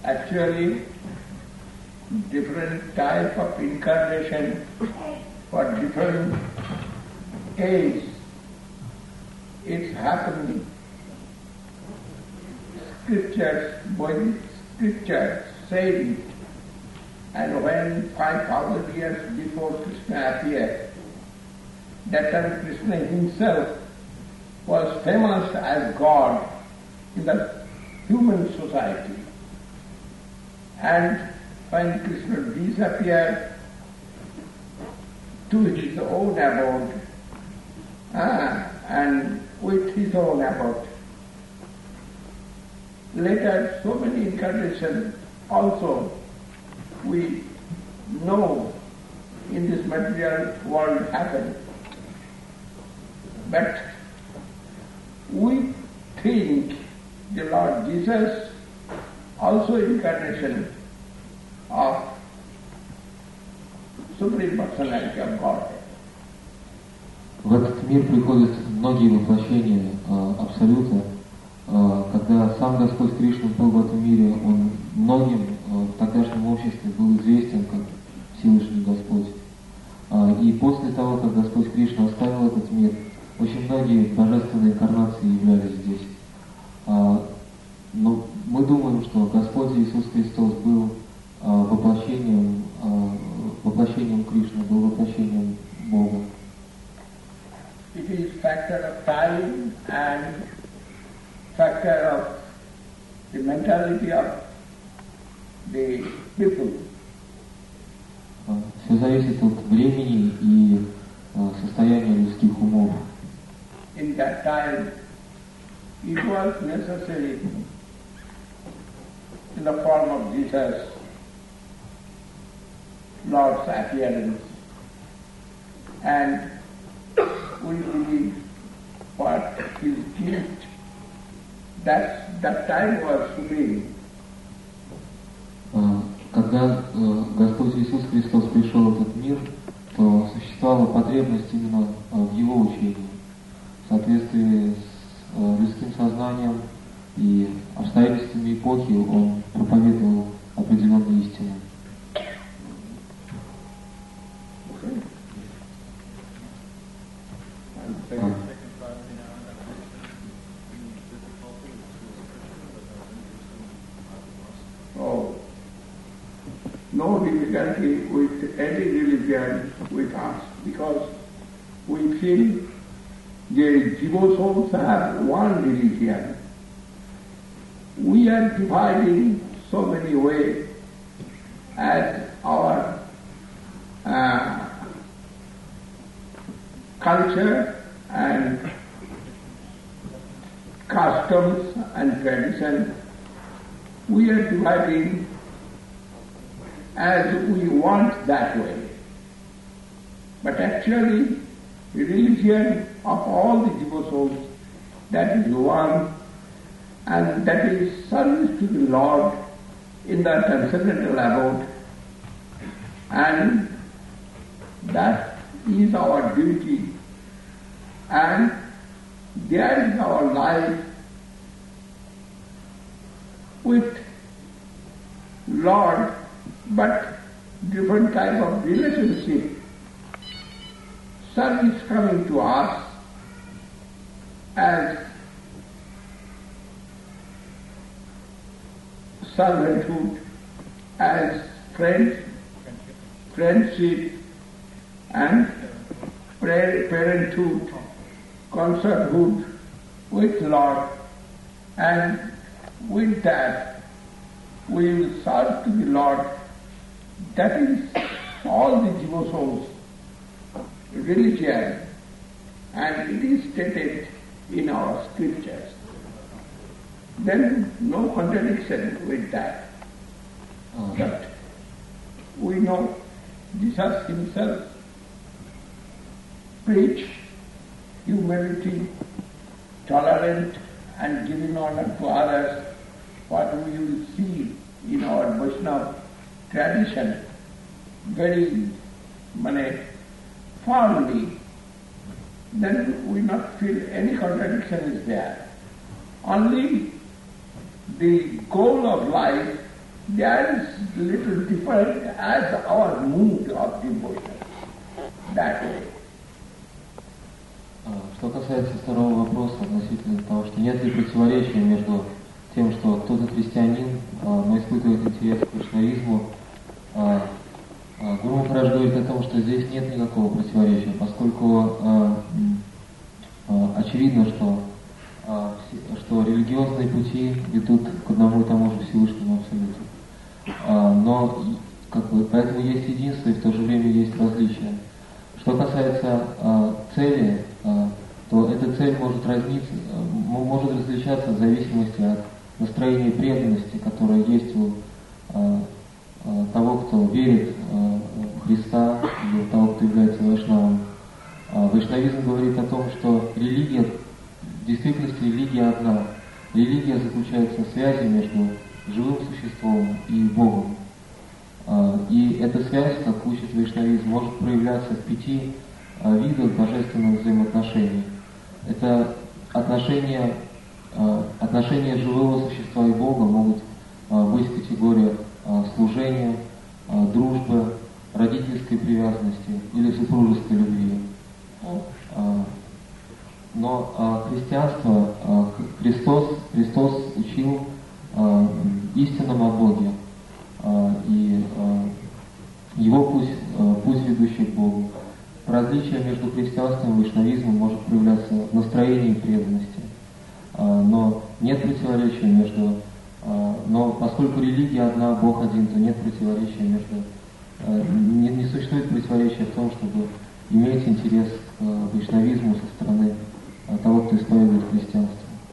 Actually, different type of incarnation for different age, it's happening. Both scriptures say it. And when 5,000 years before Krishna appeared, that time Krishna himself was famous as God in the human society. And when Krishna disappeared to his own abode, and with his own abode, later so many incarnations also we know in this material world happen. But we think the Lord Jesus also incarnation of Supreme Personality of Godhead. В этот мир приходят многие воплощения Абсолюта. Когда сам Господь Кришна был в этом мире, Он многим в тогдашнем обществе был известен как Всевышний Господь. И после того, как Господь Кришна оставил этот мир, очень многие божественные инкарнации являлись здесь. Но мы думаем, что Господь Иисус Христос был воплощением Кришны, был воплощением Бога. It is factor of time and factor of the mentality of the people. Все зависит от времени и состояния людских умов. In that time, it was necessary in the form of Jesus, Lord's appearance, and we believe what His gift, that time was supreme. Когда Господь Иисус Христос пришел в этот мир, то существовала потребность именно в Его учении, в соответствии с людским сознанием и обстоятельствами эпохи Он проповедовал определенные истины. No difficulty with any religion with us, because we feel the Jiva souls have one religion. We are dividing so many ways as our culture and customs and tradition. We are dividing as we want that way. But actually, the religion of all the Jiva souls, that is one, and that is service to the Lord in the transcendental abode, and that is our duty, and there is our life with Lord, but different type of relationship, service coming to us as servanthood, as friendship and parenthood, consorthood with Lord, and with that we will serve to the Lord. That is all the Jiva souls' religion, and it is stated in our scriptures. Then no contradiction with that. But we know Jesus himself preached humility, tolerant, and giving honor to others, what we will see in our Vaishnava tradition very firmly, then we not feel any contradiction is there. Only the goal of life there is little different as our mood of devotion. That way. Что касается второго вопроса относительно того, что нет ли противоречия между тем, что кто-то христианин, но испытывает интерес к вайшнавизму, Гуру Махарадж говорит о том, что здесь нет никакого противоречия, поскольку очевидно, что религиозные пути ведут к одному и тому же Всевышнему Абсолюту. Но поэтому есть единство и в то же время есть различия. Что касается цели, то эта цель может различаться в зависимости от настроения преданности, которое есть у того, кто верит в Христа, или у того, кто является вайшнавом. Вайшнавизм говорит о том, что религия, в действительности религия одна. Религия заключается в связи между живым существом и Богом. И эта связь, как учит вайшнавизм, может проявляться в 5 видах божественных взаимоотношений. Это отношения живого существа и Бога могут быть в категориях служения, дружбы, родительской привязанности или супружеской любви. Но христианство, Христос учил истинном о Боге, и его путь ведущий к Богу. Различие между христианством и вайшнавизмом может проявляться в настроении преданности, но нет противоречия между. Но поскольку религия одна, Бог один, то нет противоречия между. Не существует противоречия в том, чтобы иметь интерес к вайшнавизму со стороны того, кто исповедует христианство.